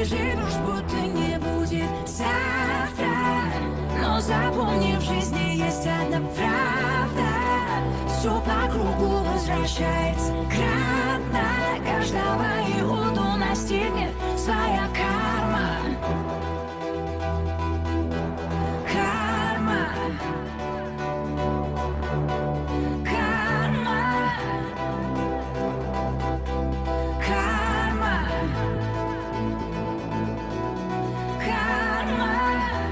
Ты живешь, будто не будет завтра, но запомни, в жизни есть одна правда. Все по кругу возвращается кратно. Каждого иуду настигнет своя карма. Карма. Карма. Карма. Карма.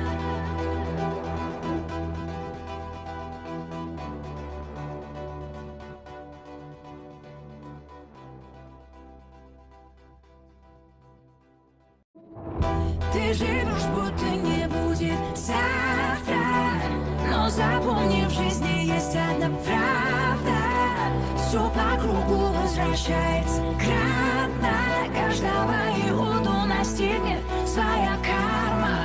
Ты живешь, будто не будет завтра, но запомни, в жизни есть одна правда. Все по кругу возвращается кратно. Каждого иуду настигнет своя карма.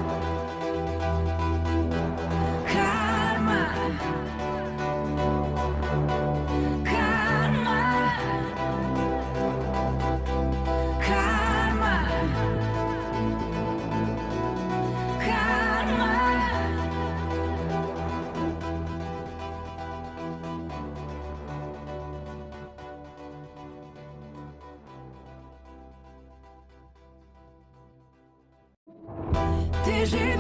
Карма. Карма. Карма. Карма. Ты живешь.